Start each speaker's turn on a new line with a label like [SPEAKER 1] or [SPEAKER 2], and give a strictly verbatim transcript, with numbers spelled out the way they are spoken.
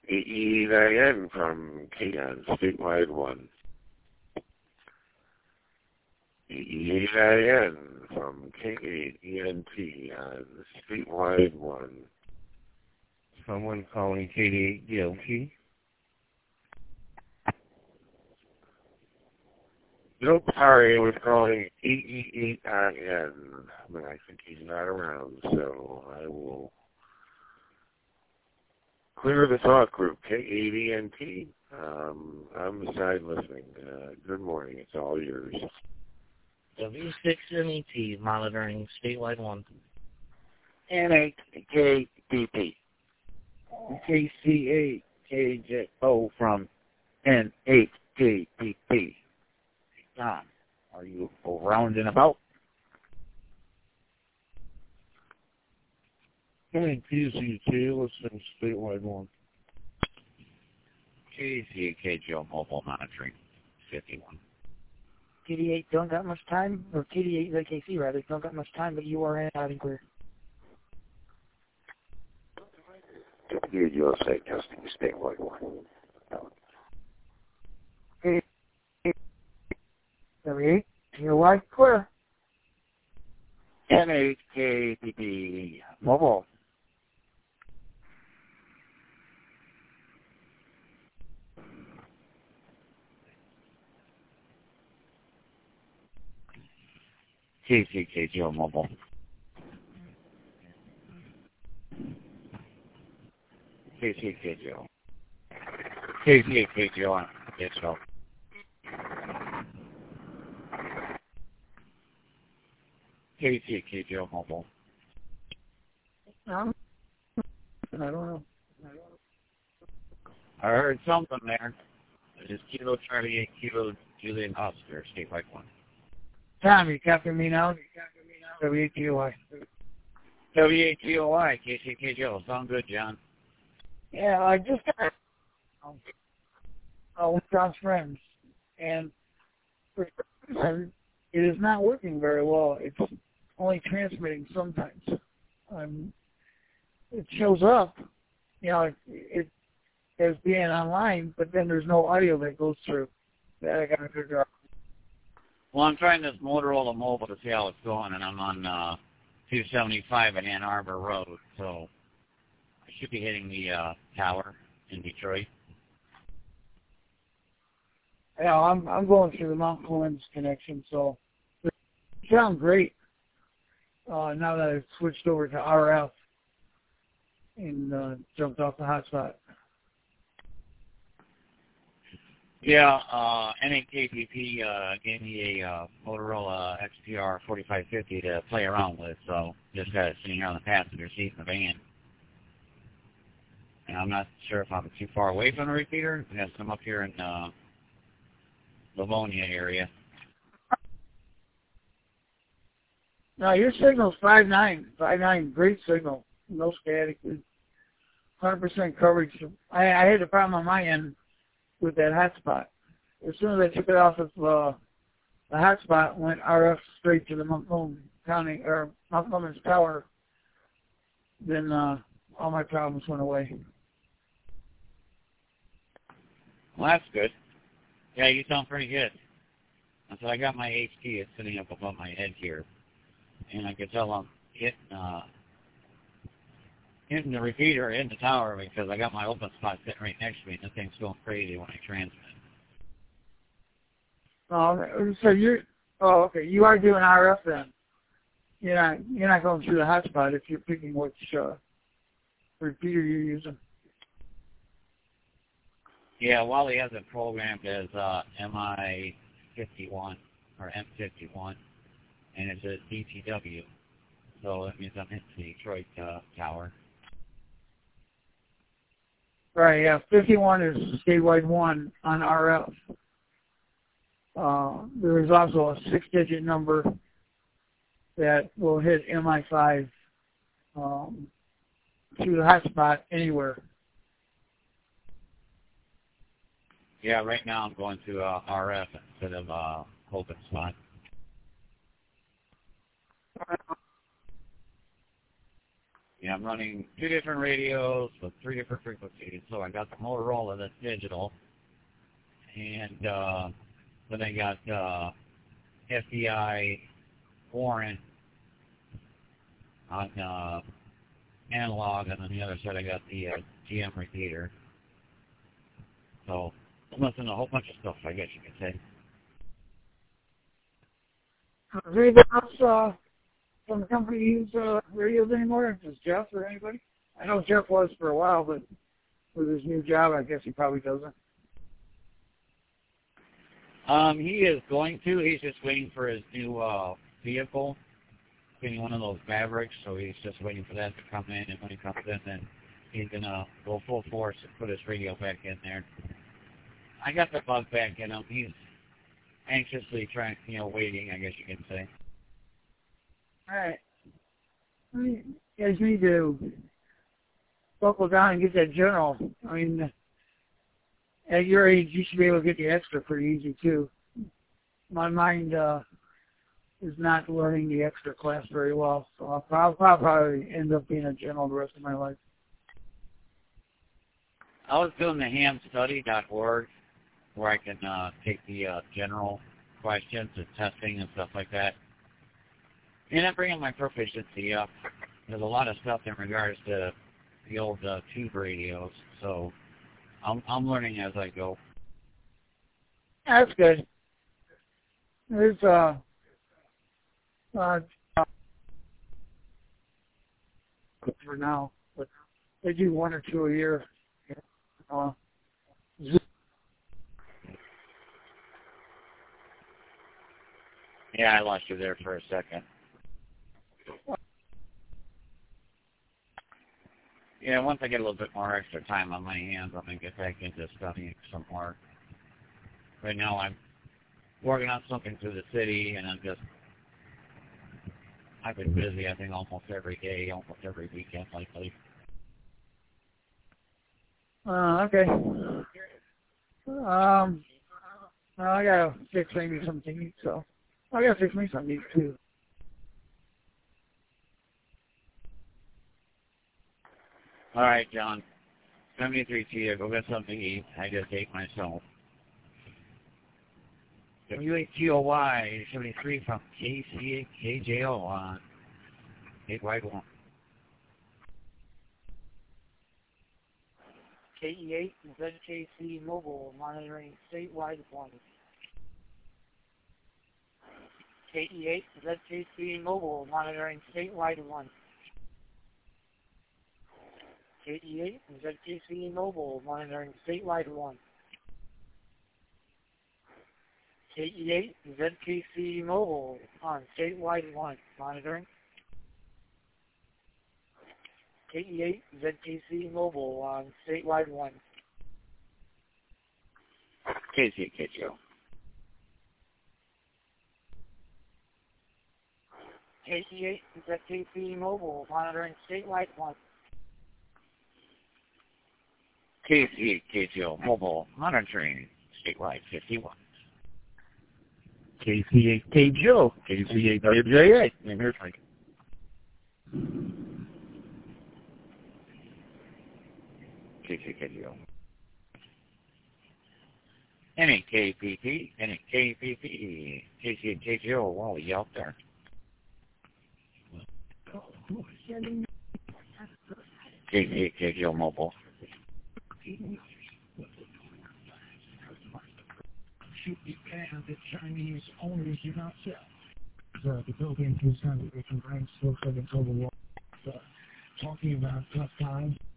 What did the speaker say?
[SPEAKER 1] E E N from K on Statewide one. E E N from K eight E N T on Statewide one.
[SPEAKER 2] Someone calling K eight D L T?
[SPEAKER 1] Nope, sorry, I was calling E E eight I N, but I think he's not around, so I will clear the talk group, K eight E N T. Um, I'm aside listening. Uh, good morning, it's all yours.
[SPEAKER 3] W six M E T monitoring statewide one.
[SPEAKER 4] N eight K D P. K C eight K J O from N eight K D P. Tom, are you around and about?
[SPEAKER 2] K C T, listening statewide one.
[SPEAKER 4] K C K J O mobile monitoring fifty-one.
[SPEAKER 5] K D eight don't got much time, or K D eight, the K C rather, don't got much time, but you are in out and clear.
[SPEAKER 1] W U S A testing statewide one.
[SPEAKER 5] K eight, W eight, you're wide clear.
[SPEAKER 4] N eight K D P mobile. K C K J O mobile. K C K J O. K C K J O on digital. K C K J O mobile.
[SPEAKER 5] Um, I don't know.
[SPEAKER 4] I heard something there. It's Kilo Charlie eight Kilo Julian Oscar, statewide one.
[SPEAKER 5] Tom, you copy me now? W eight T O Y.
[SPEAKER 4] W eight T O Y, K C K J O. Sound good, John.
[SPEAKER 5] Yeah, I just got um, uh, with John's friends, and for some reason, it is not working very well. It's only transmitting sometimes. Um, it shows up, you know, it, it as being online, but then there's no audio that goes through. That I got to figure out.
[SPEAKER 4] Well, I'm trying this Motorola Mobile to see how it's going, and I'm on uh, two seventy-five at Ann Arbor Road, so I should be hitting the uh, tower in Detroit.
[SPEAKER 5] Yeah, I'm I'm going through the Mount Clemens connection, so it sounds great. Uh, now that I've switched over to R F and uh, jumped off the hotspot.
[SPEAKER 4] Yeah, uh, N eight K D P uh, gave me a uh, Motorola X P R forty-five fifty to play around with, so just got it sitting here on the passenger seat in the van. And I'm not sure if I'm too far away from the repeater. It has come up here in uh, Livonia area.
[SPEAKER 5] No, your signal's five nine. five nine, great signal. No static. one hundred percent coverage. I, I had a problem on my end with that hotspot. As soon as I took it off of uh, the hotspot, went R F straight to the Montgomery County, or Montgomery's Tower, then uh, all my problems went away.
[SPEAKER 4] Well, that's good. Yeah, you sound pretty good. So I got my H T, it's sitting up above my head here. And I can tell I'm hitting, uh, hitting the repeater in the tower because I got my open spot sitting right next to me and the thing's going crazy when I transmit.
[SPEAKER 5] Oh, so you're, oh, okay, you are doing R F then. You're not, you're not going through the hotspot if you're picking which uh, repeater you're using.
[SPEAKER 4] Yeah, Wally has it programmed as uh, M I fifty-one or M fifty-one, and it's a D T W, so that means I'm hitting the Detroit uh, tower.
[SPEAKER 5] Right, yeah, fifty-one is statewide one on R F. Uh, there is also a six-digit number that will hit M I five um, through the hotspot anywhere.
[SPEAKER 4] Yeah, right now I'm going to uh, R F instead of uh, open spot. Yeah, Yeah, I'm running two different radios with three different frequencies. So I got the Motorola that's digital, and uh, then I got uh, F D I Warrant on uh, analog, and on the other side I got the uh, G M repeater. So I'm listening to a whole bunch of stuff, I guess you could say.
[SPEAKER 5] Is there anybody else uh, from the company use uh, radios anymore? Is Jeff or anybody? I know Jeff was for a while, but with his new job, I guess he probably doesn't.
[SPEAKER 4] Um, he is going to. He's just waiting for his new uh, vehicle, getting one of those Mavericks, so he's just waiting for that to come in, and when he comes in, then he's going to go full force and put his radio back in there. I got the bug back in him. He's anxiously trying, you know, waiting, I guess you can say.
[SPEAKER 5] All right. You guys need to buckle down and get that general. I mean, at your age, you should be able to get the extra pretty easy, too. My mind uh, is not learning the extra class very well, so I'll probably, I'll probably end up being a general the rest of my life.
[SPEAKER 4] I was doing the ham study dot org, where I can uh, take the uh, general questions and testing and stuff like that. And I'm bringing my proficiency up. There's a lot of stuff in regards to the old uh, tube radios, so I'm, I'm learning as I go.
[SPEAKER 5] That's good. There's uh, uh, for now, but they do one or two a year. Uh,
[SPEAKER 4] yeah, I lost you there for a second. Yeah, once I get a little bit more extra time on my hands, I'm going to get back into studying some more. Right now I'm working on something through the city, and I'm just, I've been busy, I think, almost every day, almost every weekend lately.
[SPEAKER 5] Uh, okay. Um, well, I gotta fix maybe something to eat, so I gotta fix me something to eat, too.
[SPEAKER 4] All right, John. seventy-three T, go get something to eat. I just ate myself. W H G O Y seventy-three from K C A K J O on statewide one.
[SPEAKER 5] K E eight Z K C Mobile monitoring statewide one. K E eight Z K C Mobile monitoring statewide one. K E eight Z K C Mobile monitoring statewide one. K E eight Z K C Mobile on statewide one monitoring. K E eight Z K C Mobile on statewide one.
[SPEAKER 4] K C A K J O.
[SPEAKER 5] K E eight Z K C Mobile monitoring statewide one.
[SPEAKER 4] K C A K J O mobile monitoring statewide fifty-one.
[SPEAKER 1] K C A K J O, K C A W J A. And here's like
[SPEAKER 4] K C A K J O. N A K P P, N A K P P, K C A K J O, Wally out there. K C A K J O mobile.
[SPEAKER 6] Should be banned that Chinese owners do not sell. So the building to some different ranks looks like it's overall. Uh, talking about tough times.